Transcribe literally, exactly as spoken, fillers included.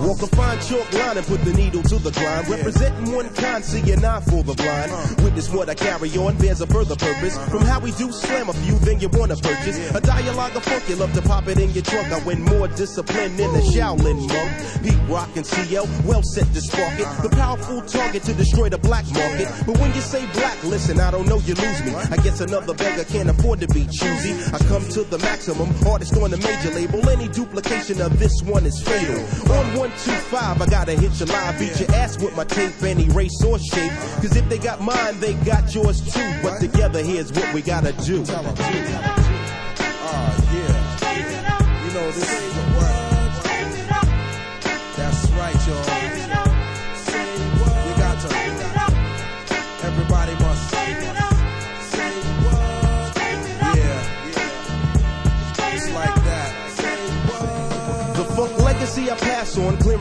Walk a fine chalk line and put the needle to the grind. Representing one kind, see an eye for the blind. Witness what I carry on bears a further purpose. From how we do slam a few, then you wanna purchase a dialogue of funk. You love to pop it in your trunk. I win more discipline than the Shaolin monk. Pete Rock and C L, well set to spark it. The powerful target to destroy the black market. But when you say black, listen, I don't know, you lose me. I guess another beggar can't afford to be choosy. I come to the maximum, artist on the major label. Any duplication of this one is fatal. On one two five, I gotta hit your live, beat your ass with my tape, any race or shape. Cause if they got mine, they got yours too. But together, here's what we gotta do. Tell them. Uh, yeah. You know, this is the word. That's right, y'all. You got to. Everybody must say what. Yeah. It's like that. The funk legacy I pass on, clearing